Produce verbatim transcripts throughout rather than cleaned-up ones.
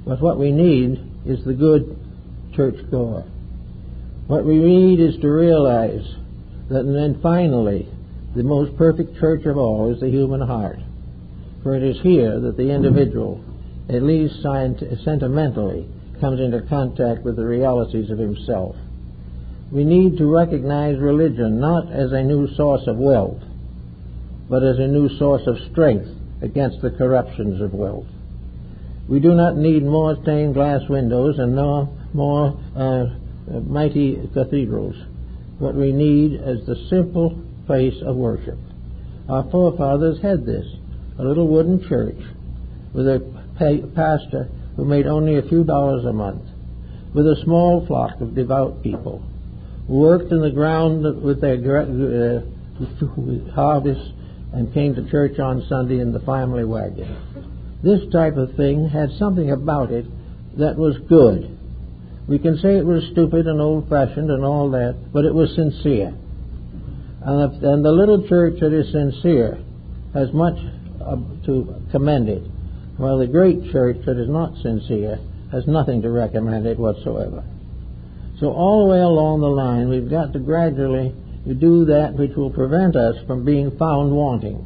But what we need is the good churchgoer. What we need is to realize that, and then finally, the most perfect church of all is the human heart. For it is here that the individual, at least sentimentally, comes into contact with the realities of himself. We need to recognize religion not as a new source of wealth, but as a new source of strength against the corruptions of wealth. We do not need more stained glass windows and no more uh, mighty cathedrals. What we need is the simple place of worship. Our forefathers had this, a little wooden church with a pay, pastor who made only a few dollars a month, with a small flock of devout people who worked in the ground with their uh, harvest and came to church on Sunday in the family wagon. This type of thing had something about it that was good. We can say it was stupid and old-fashioned and all that, but it was sincere. And, if, and the little church that is sincere has much uh, to commend it, while the great church that is not sincere has nothing to recommend it whatsoever. So all the way along the line, we've got to gradually do that which will prevent us from being found wanting.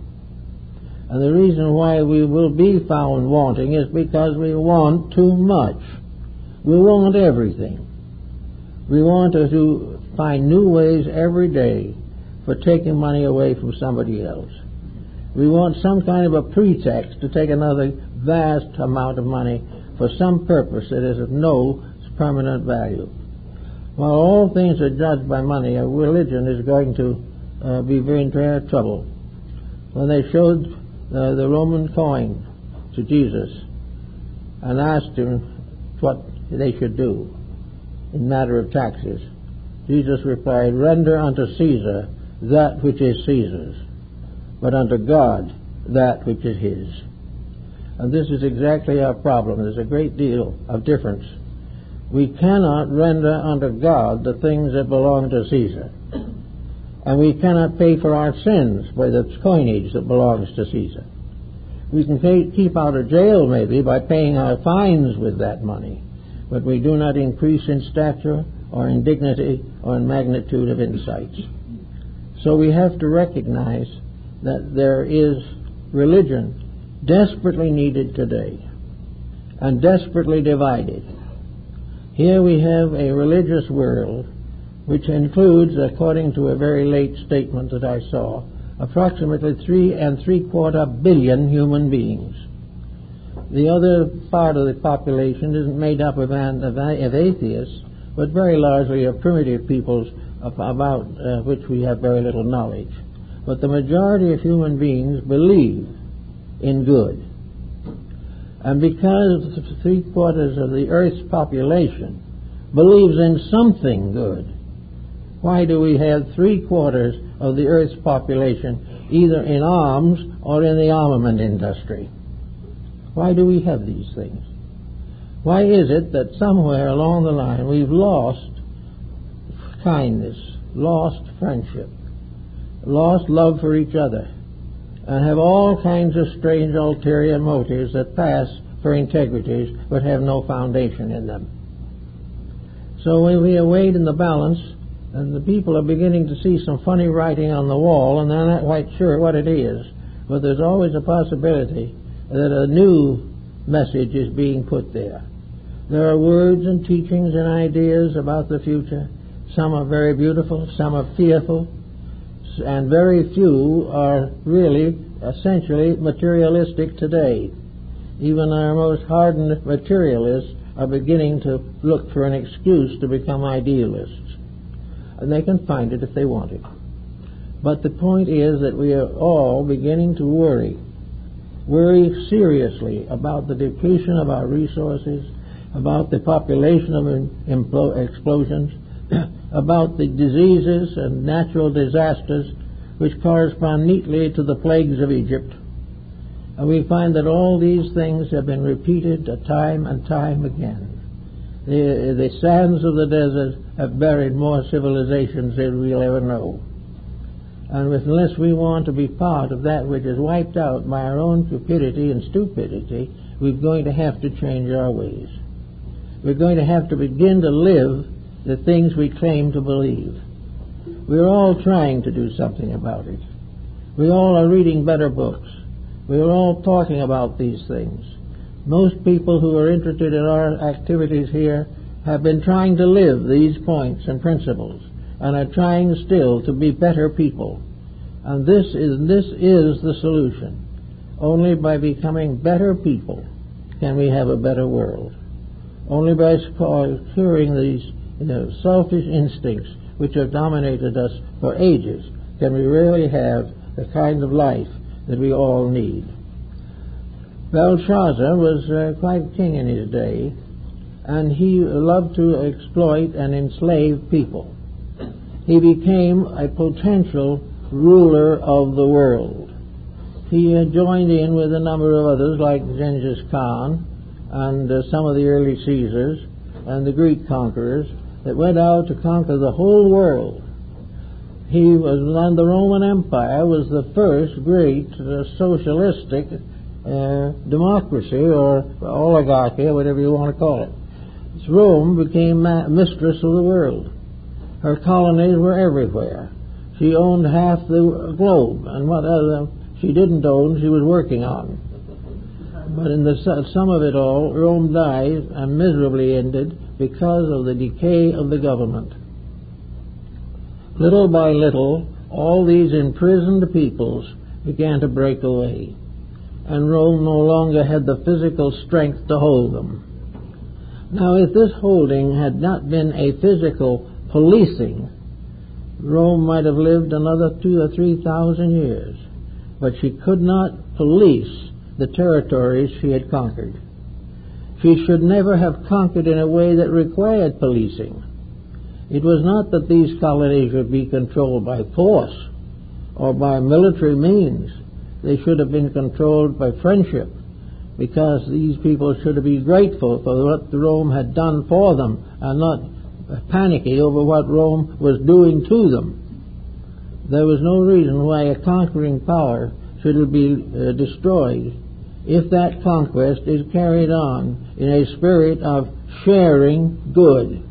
And the reason why we will be found wanting is because we want too much. We want everything. We want to, to find new ways every day for taking money away from somebody else. We want some kind of a pretext to take another vast amount of money for some purpose that is of no permanent value. While all things are judged by money, a religion is going to uh, be very in trouble. When they showed uh, the Roman coin to Jesus and asked him what they should do in matter of taxes, Jesus replied, "Render unto Caesar that which is Caesar's, but unto God that which is his." And this is exactly our problem. There's a great deal of difference. We cannot render unto God the things that belong to Caesar. And we cannot pay for our sins by the coinage that belongs to Caesar. We can pay, keep out of jail maybe by paying our fines with that money, but we do not increase in stature or in dignity or in magnitude of insights. So we have to recognize that there is religion desperately needed today and desperately divided. Here we have a religious world which includes, according to a very late statement that I saw, approximately three and three quarter billion human beings. The other part of the population isn't made up of, an, of, of atheists, but very largely of primitive peoples about uh, which we have very little knowledge. But the majority of human beings believe in good. And because three quarters of the earth's population believes in something good, why do we have three quarters of the earth's population either in arms or in the armament industry? Why do we have these things? Why is it that somewhere along the line we've lost kindness, lost friendship, lost love for each other, and have all kinds of strange ulterior motives that pass for integrities but have no foundation in them? So when we are weighed in the balance, and the people are beginning to see some funny writing on the wall, and they're not quite sure what it is, but there's always a possibility that a new message is being put there. There are words and teachings and ideas about the future. Some are very beautiful, some are fearful, and very few are really essentially materialistic today. Even our most hardened materialists are beginning to look for an excuse to become idealists. And they can find it if they want it. But the point is that we are all beginning to worry, worry seriously about the depletion of our resources, about the population of impl- explosions, about the diseases and natural disasters which correspond neatly to the plagues of Egypt. And we find that all these things have been repeated time and time again. The, the sands of the desert have buried more civilizations than we'll ever know. And unless we want to be part of that which is wiped out by our own cupidity and stupidity, we're going to have to change our ways. We're going to have to begin to live the things we claim to believe. We're all trying to do something about it. We all are reading better books. We're all talking about these things. Most people who are interested in our activities here have been trying to live these points and principles, and are trying still to be better people. And this is this is the solution. Only by becoming better people can we have a better world. Only by curing these you know, selfish instincts which have dominated us for ages can we really have the kind of life that we all need. Belshazzar was uh, quite a king in his day, and he loved to exploit and enslave people. He became a potential ruler of the world. He uh, joined in with a number of others like Genghis Khan and uh, some of the early Caesars and the Greek conquerors that went out to conquer the whole world. He was, and the Roman Empire was the first great uh, socialistic uh, democracy or oligarchy or whatever you want to call it. Rome became ma- mistress of the world. Her colonies were everywhere. She owned half the globe, and what other she didn't own, she was working on. But in the sum of it all, Rome died and miserably ended because of the decay of the government. Little by little, all these imprisoned peoples began to break away, and Rome no longer had the physical strength to hold them. Now, if this holding had not been a physical policing, Rome might have lived another two or three thousand years, but she could not police the territories she had conquered. She should never have conquered in a way that required policing. It was not that these colonies should be controlled by force or by military means. They should have been controlled by friendship, because these people should have been grateful for what Rome had done for them and not panicky over what Rome was doing to them. There was no reason why a conquering power should be uh, destroyed if that conquest is carried on in a spirit of sharing good.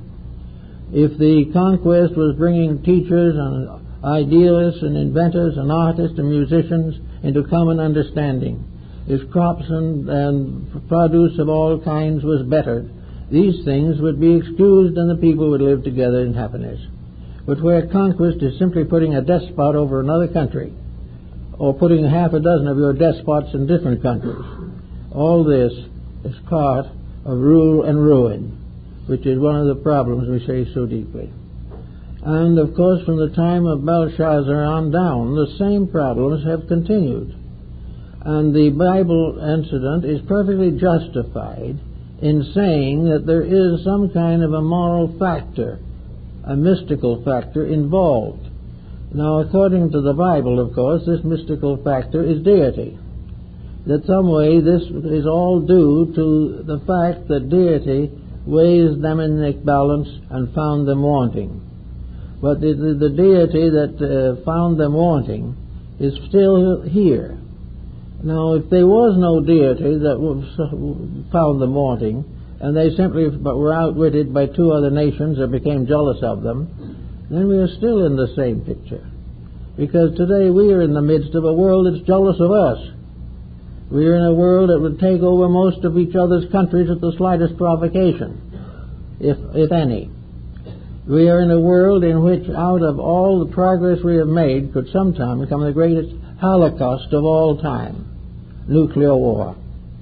If the conquest was bringing teachers and idealists and inventors and artists and musicians into common understanding, if crops and, and produce of all kinds was bettered, these things would be excused and the people would live together in happiness. But where conquest is simply putting a despot over another country, or putting half a dozen of your despots in different countries, all this is part of rule and ruin, which is one of the problems we face so deeply. And of course, from the time of Belshazzar on down, the same problems have continued. And the Bible incident is perfectly justified in saying that there is some kind of a moral factor, a mystical factor involved. Now, according to the Bible, of course, this mystical factor is deity. That some way this is all due to the fact that deity weighs them in the balance and found them wanting. But the, the, the deity that uh, found them wanting is still here. Now, if there was no deity that found them wanting, and they simply but were outwitted by two other nations that became jealous of them, then we are still in the same picture. Because today we are in the midst of a world that's jealous of us. We are in a world that would take over most of each other's countries at the slightest provocation, if if any. We are in a world in which out of all the progress we have made could sometime come the greatest holocaust of all time, nuclear war.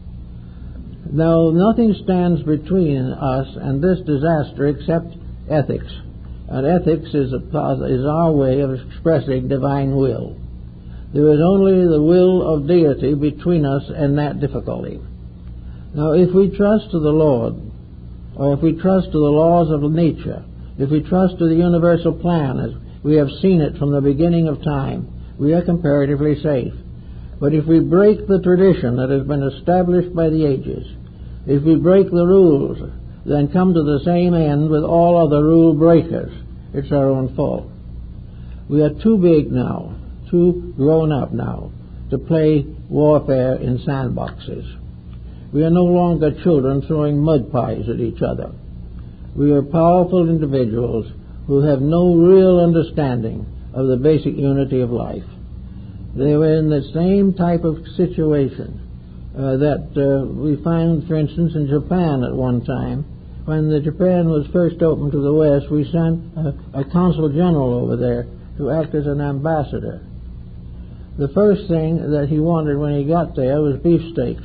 Now, nothing stands between us and this disaster except ethics. And ethics is, a, is our way of expressing divine will. There is only the will of deity between us and that difficulty. Now, if we trust to the Lord, or if we trust to the laws of nature, if we trust to the universal plan as we have seen it from the beginning of time, we are comparatively safe. But if we break the tradition that has been established by the ages, if we break the rules, then come to the same end with all other rule breakers, it's our own fault. We are too big now. too grown up now to play warfare in sandboxes. We are no longer children throwing mud pies at each other. We are powerful individuals who have no real understanding of the basic unity of life. They were in the same type of situation uh, that uh, we found, for instance, in Japan at one time. When the Japan was first opened to the West, we sent a, a consul general over there to act as an ambassador. The first thing that he wanted when he got there was beefsteaks.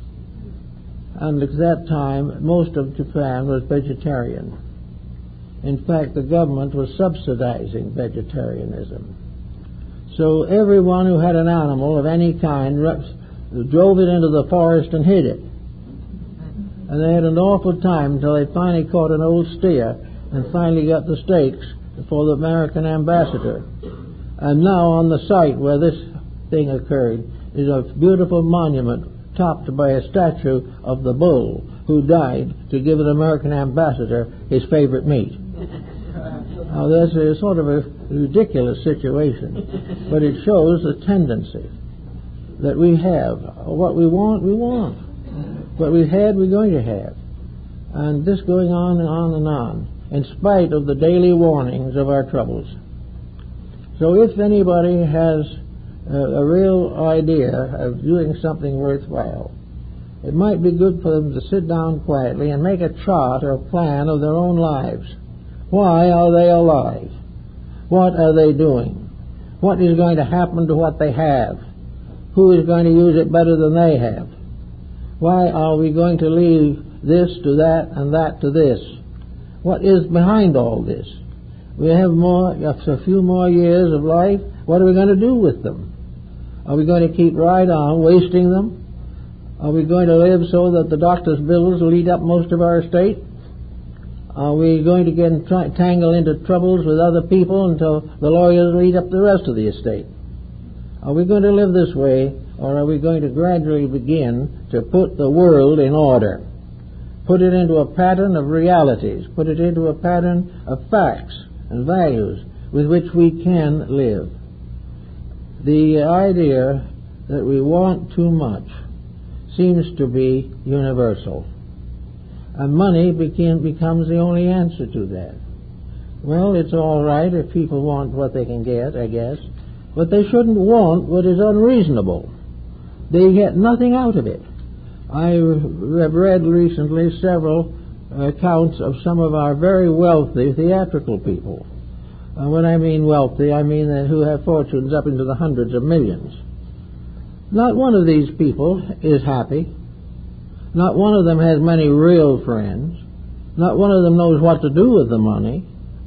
And at that time, most of Japan was vegetarian. In fact, the government was subsidizing vegetarianism. So everyone who had an animal of any kind drove it into the forest and hid it. And they had an awful time until they finally caught an old steer and finally got the steaks for the American ambassador. And now on the site where this thing occurred is a beautiful monument topped by a statue of the bull who died to give the American ambassador his favorite meat. Now that's a sort of a ridiculous situation, but it shows the tendency that we have. What we want, we want. What we've had, we're going to have. And this going on and on and on, in spite of the daily warnings of our troubles. So if anybody has a, a real idea of doing something worthwhile, it might be good for them to sit down quietly and make a chart or plan of their own lives. Why are they alive? What are they doing? What is going to happen to what they have? Who is going to use it better than they have? Why are we going to leave this to that and that to this? What is behind all this? We have more, a few more years of life. What are we going to do with them? Are we going to keep right on wasting them? Are we going to live so that the doctor's bills will eat up most of our estate? Are we going to get tangled into troubles with other people until the lawyers will eat up the rest of the estate? Are we going to live this way, or are we going to gradually begin to put the world in order? Put it into a pattern of realities. Put it into a pattern of facts and values with which we can live. The idea that we want too much seems to be universal. And money became, becomes the only answer to that. Well, it's all right if people want what they can get, I guess, but they shouldn't want what is unreasonable. They get nothing out of it. I have read recently several accounts of some of our very wealthy theatrical people. Uh, when I mean wealthy, I mean that who have fortunes up into the hundreds of millions. Not one of these people is happy. Not one of them has many real friends. Not one of them knows what to do with the money.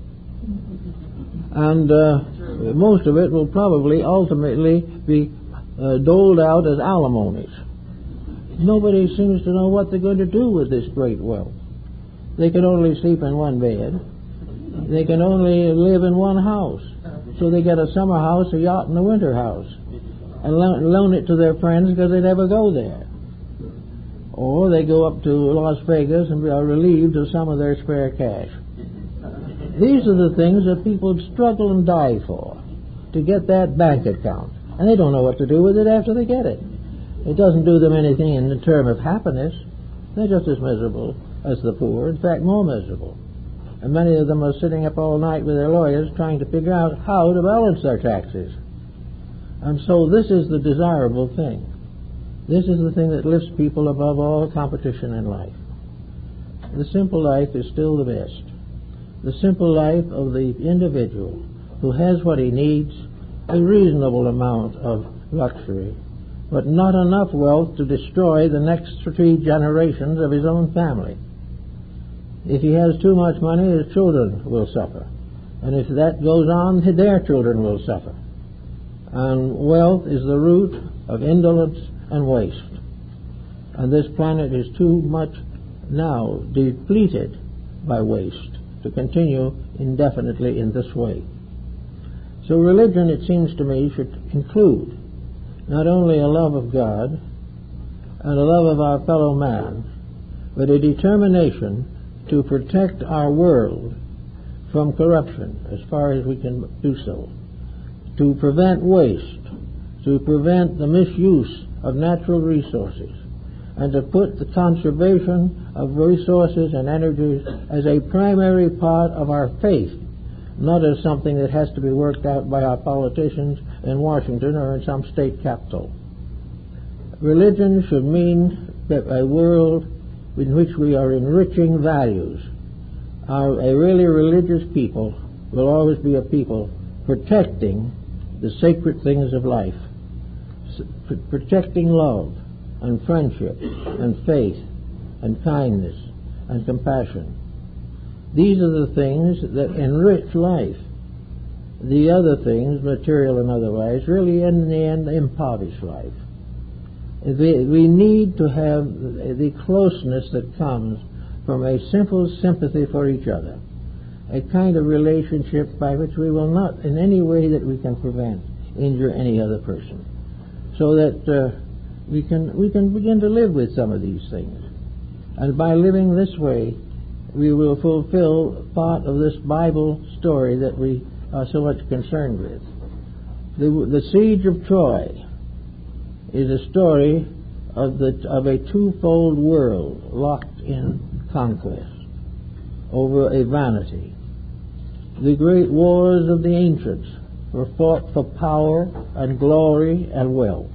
And uh, most of it will probably ultimately be uh, doled out as alimonies. Nobody seems to know what they're going to do with this great wealth. They can only sleep in one bed. They can only live in one house. So they get a summer house, a yacht, and a winter house, and loan it to their friends because they never go there. Or they go up to Las Vegas and are relieved of some of their spare cash. These are the things that people struggle and die for, to get that bank account. And they don't know what to do with it after they get it. It doesn't do them anything in the term of happiness. They're just as miserable as the poor, in fact more miserable. And many of them are sitting up all night with their lawyers trying to figure out how to balance their taxes. And so this is the desirable thing. This is the thing that lifts people above all competition in life. The simple life is still the best. The simple life of the individual who has what he needs, a reasonable amount of luxury, but not enough wealth to destroy the next three generations of his own family. If he has too much money, his children will suffer. And if that goes on, their children will suffer. And wealth is the root of indolence and waste. And this planet is too much now depleted by waste to continue indefinitely in this way. So religion, it seems to me, should include not only a love of God and a love of our fellow man, but a determination to protect our world from corruption as far as we can do so, to prevent waste, to prevent the misuse of natural resources, and to put the conservation of resources and energies as a primary part of our faith, not as something that has to be worked out by our politicians in Washington or in some state capital. Religion should mean that a world in which we are enriching values. Our, a really religious people will always be a people protecting the sacred things of life, s- protecting love and friendship and faith and kindness and compassion. These are the things that enrich life. The other things, material and otherwise, really in the end impoverish life. We need to have the closeness that comes from a simple sympathy for each other, a kind of relationship by which we will not, in any way that we can prevent, injure any other person, so that uh, we can we can begin to live with some of these things. And by living this way, we will fulfill part of this Bible story that we are so much concerned with. The, the siege of Troy is a story of the of a twofold world locked in conquest over a vanity. The great wars of the ancients were fought for power and glory and wealth.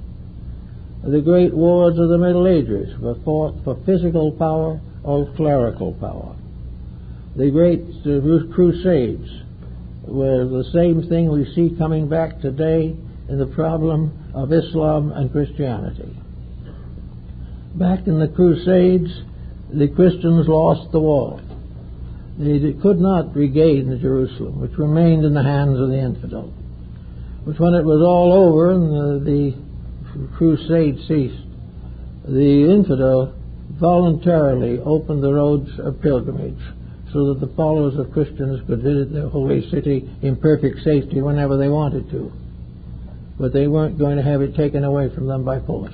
The great wars of the Middle Ages were fought for physical power or clerical power. The great uh, crusades were the same thing we see coming back today in the problem of Islam and Christianity. Back in the Crusades, the Christians lost the war. They could not regain Jerusalem, which remained in the hands of the infidel. But when it was all over and the, the crusade ceased, the infidel voluntarily opened the roads of pilgrimage so that the followers of Christians could visit their holy city in perfect safety whenever they wanted to. But they weren't going to have it taken away from them by force.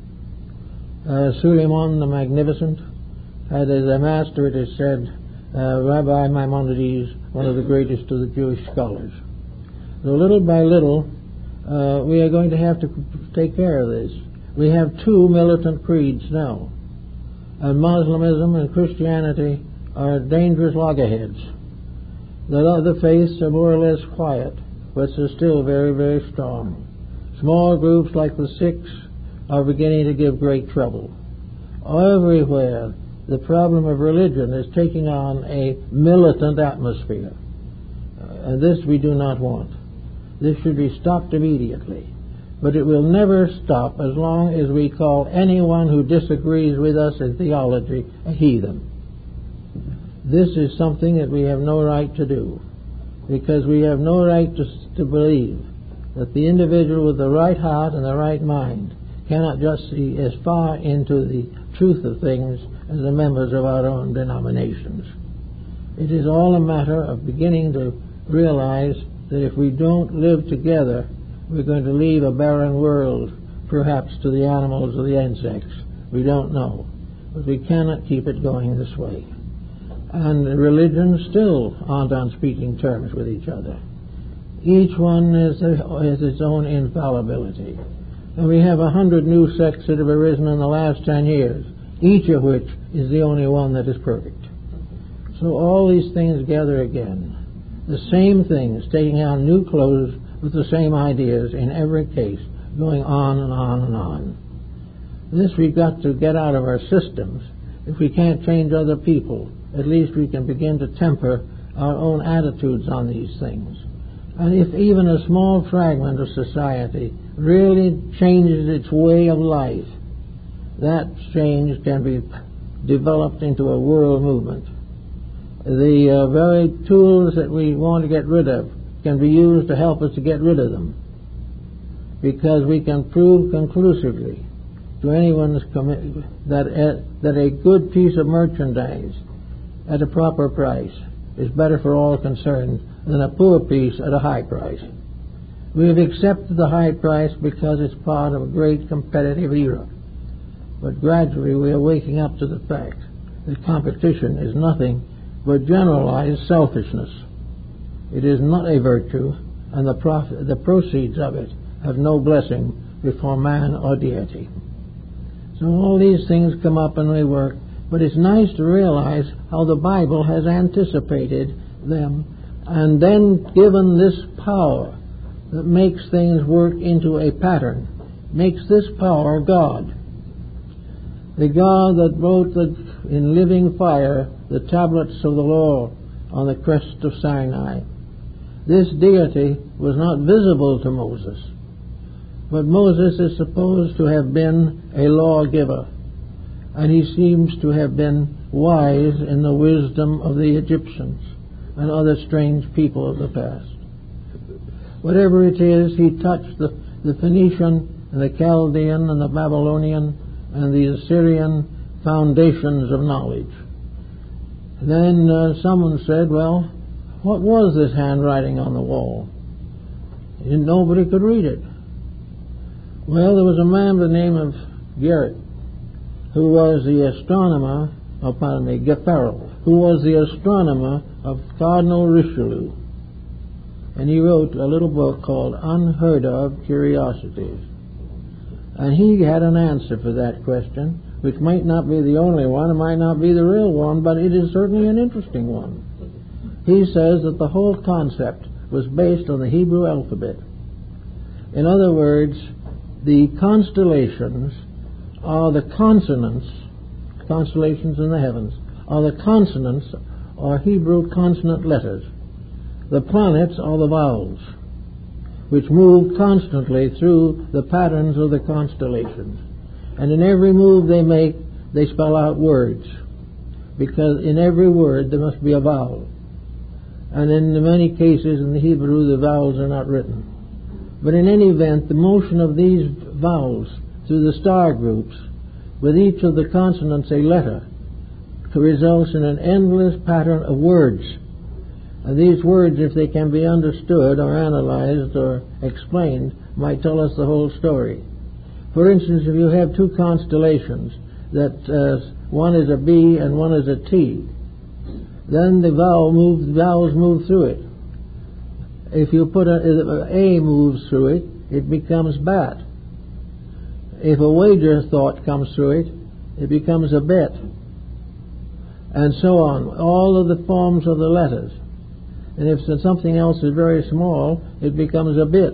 Uh, Suleiman the Magnificent had as a master, it is said, uh, Rabbi Maimonides, one of the greatest of the Jewish scholars. So little by little, uh, we are going to have to take care of this. We have two militant creeds now. And Muslimism and Christianity are dangerous loggerheads. The other faiths are more or less quiet, but are still very, very strong. Small groups like the Sikhs are beginning to give great trouble. Everywhere, the problem of religion is taking on a militant atmosphere. Uh, and this we do not want. This should be stopped immediately. But it will never stop as long as we call anyone who disagrees with us in theology a heathen. This is something that we have no right to do, because we have no right to, to believe that the individual with the right heart and the right mind cannot just see as far into the truth of things as the members of our own denominations. It is all a matter of beginning to realize that if we don't live together, we're going to leave a barren world, perhaps to the animals or the insects. We don't know. But we cannot keep it going this way. And religions still aren't on speaking terms with each other. Each one has, has its own infallibility. And we have a hundred new sects that have arisen in the last ten years, each of which is the only one that is perfect. So all these things gather again. The same things, taking on new clothes with the same ideas in every case, going on and on and on. This we've got to get out of our systems. If we can't change other people, at least we can begin to temper our own attitudes on these things. And if even a small fragment of society really changes its way of life, that change can be developed into a world movement. The uh, very tools that we want to get rid of can be used to help us to get rid of them, because we can prove conclusively to anyone that, uh, that a good piece of merchandise at a proper price is better for all concerned than a poor piece at a high price. We have accepted the high price because it's part of a great competitive era. But gradually we are waking up to the fact that competition is nothing but generalized selfishness. It is not a virtue, and the, profit, the proceeds of it have no blessing before man or deity. So all these things come up and they work, but it's nice to realize how the Bible has anticipated them and then given this power that makes things work into a pattern, makes this power God. The God that wrote the, in living fire the tablets of the law on the crest of Sinai. This deity was not visible to Moses, but Moses is supposed to have been a lawgiver, and he seems to have been wise in the wisdom of the Egyptians and other strange people of the past. Whatever it is, he touched the, the Phoenician and the Chaldean and the Babylonian and the Assyrian foundations of knowledge. Then uh, someone said, well, what was this handwriting on the wall? And nobody could read it. Well, there was a man by the name of Garrett, who was the astronomer, oh, pardon me, Gaffarel, who was the astronomer of Cardinal Richelieu. And he wrote a little book called Unheard of Curiosities. And he had an answer for that question, which might not be the only one, it might not be the real one, but it is certainly an interesting one. He says that the whole concept was based on the Hebrew alphabet. In other words, the constellations are the consonants, constellations in the heavens, are the consonants or Hebrew consonant letters. The planets are the vowels, which move constantly through the patterns of the constellations. And in every move they make, they spell out words, because in every word there must be a vowel. And in many cases in the Hebrew the vowels are not written. But in any event, the motion of these vowels through the star groups, with each of the consonants a letter, results in an endless pattern of words. And these words, if they can be understood or analyzed or explained, might tell us the whole story. For instance, if you have two constellations, that uh, one is a B and one is a T, then the vowel moves, the vowels move through it. If you put a, if A moves through it, it becomes bat. If a wager thought comes through it, it becomes a bet. And so on. All of the forms of the letters. And if something else is very small, it becomes a bit.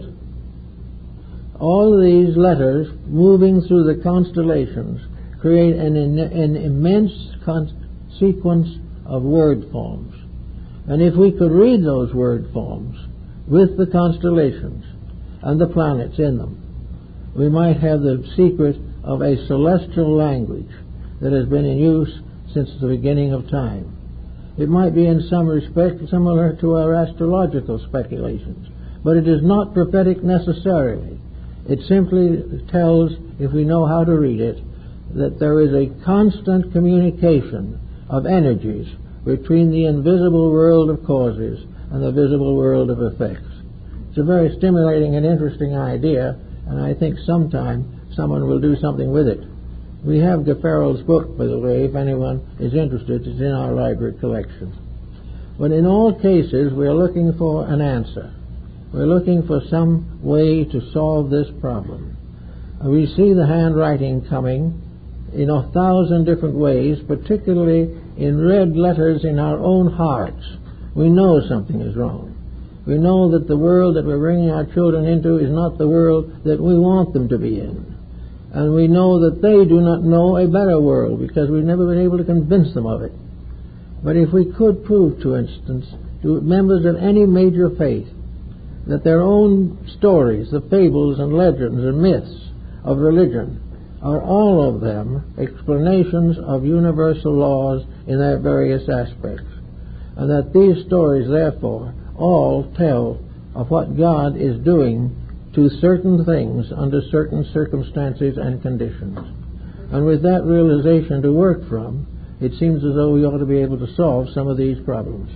All of these letters moving through the constellations create an, an immense con- sequence of word forms. And if we could read those word forms with the constellations and the planets in them, we might have the secret of a celestial language that has been in use since the beginning of time. It might be in some respect similar to our astrological speculations, but it is not prophetic necessarily. It simply tells, if we know how to read it, that there is a constant communication of energies between the invisible world of causes and the visible world of effects. It's a very stimulating and interesting idea, and I think sometime someone will do something with it. We have Gaffarel's book, by the way, if anyone is interested. It's in our library collection. But in all cases, we're looking for an answer. We're looking for some way to solve this problem. We see the handwriting coming in a thousand different ways, particularly in red letters in our own hearts. We know something is wrong. We know that the world that we're bringing our children into is not the world that we want them to be in. And we know that they do not know a better world because we've never been able to convince them of it. But if we could prove, for instance, to members of any major faith that their own stories, the fables and legends and myths of religion are all of them explanations of universal laws in their various aspects, and that these stories, therefore, all tell of what God is doing to certain things under certain circumstances and conditions. And with that realization to work from, it seems as though we ought to be able to solve some of these problems.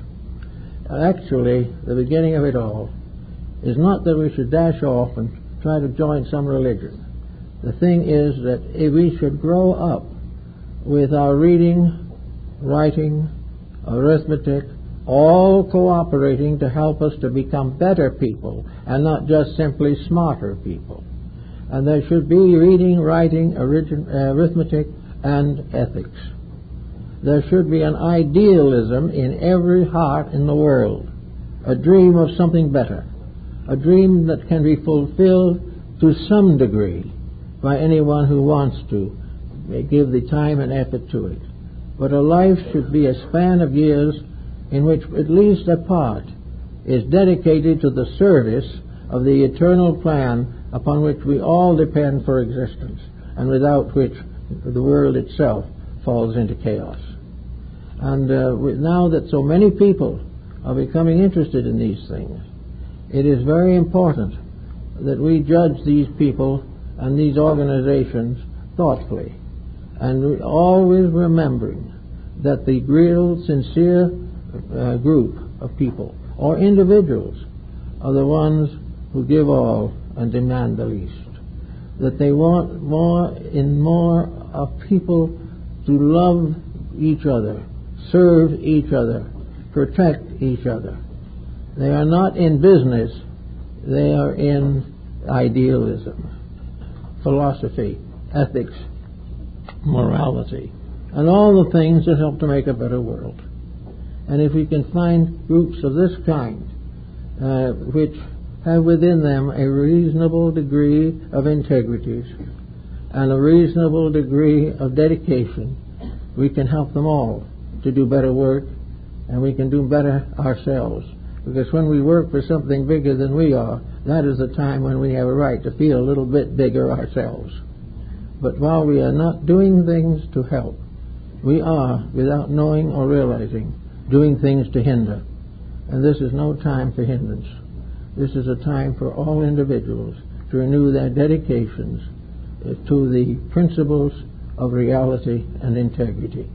Actually, the beginning of it all is not that we should dash off and try to join some religion. The thing is that if we should grow up with our reading, writing, arithmetic, all cooperating to help us to become better people and not just simply smarter people. And there should be reading, writing, origin, uh, arithmetic, and ethics. There should be an idealism in every heart in the world, a dream of something better, a dream that can be fulfilled to some degree by anyone who wants to give the time and effort to it. But a life should be a span of years in which at least a part is dedicated to the service of the eternal plan upon which we all depend for existence, and without which the world itself falls into chaos. And uh, now that so many people are becoming interested in these things, it is very important that we judge these people and these organizations thoughtfully, and always remembering that the real sincere uh, group of people or individuals are the ones who give all and demand the least. That they want more in more of people to love each other, serve each other, protect each other. They are not in business, they are in idealism, philosophy, ethics, morality, and all the things that help to make a better world. And if we can find groups of this kind, uh, which have within them a reasonable degree of integrity and a reasonable degree of dedication, we can help them all to do better work, and we can do better ourselves. Because when we work for something bigger than we are, that is the time when we have a right to feel a little bit bigger ourselves. But while we are not doing things to help, we are, without knowing or realizing, doing things to hinder. And this is no time for hindrance. This is a time for all individuals to renew their dedications to the principles of reality and integrity.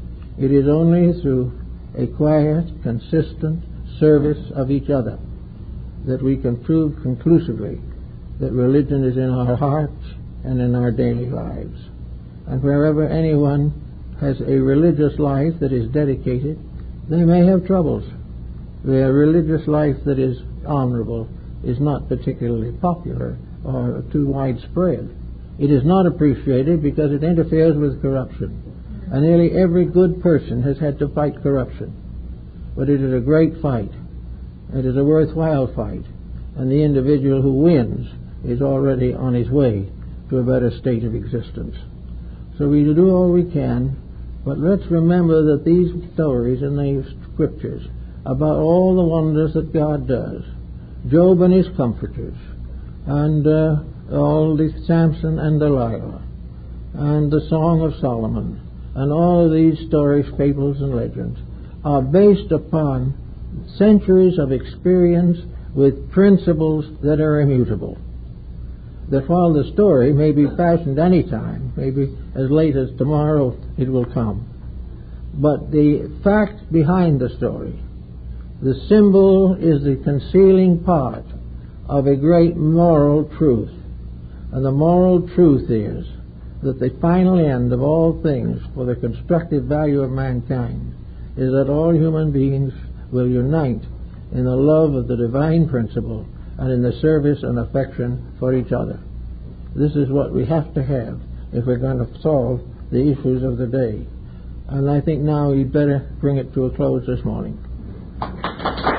It is only through a quiet, consistent service of each other that we can prove conclusively that religion is in our hearts and in our daily lives. And wherever anyone has a religious life that is dedicated, they may have troubles. Their religious life that is honorable is not particularly popular or too widespread. It is not appreciated because it interferes with corruption. And nearly every good person has had to fight corruption. But it is a great fight. It is a worthwhile fight. And the individual who wins is already on his way to a better state of existence. So we do all we can, but let's remember that these stories in the scriptures about all the wonders that God does, Job and his comforters, and uh, all the Samson and Delilah, and the Song of Solomon, and all of these stories, fables, and legends, are based upon centuries of experience with principles that are immutable. That while the story may be fashioned any time, maybe as late as tomorrow it will come, but the fact behind the story, the symbol, is the concealing part of a great moral truth. And the moral truth is that the final end of all things for the constructive value of mankind is that all human beings will unite in the love of the divine principle and in the service and affection for each other. This is what we have to have if we're going to solve the issues of the day. And I think now we'd better bring it to a close this morning.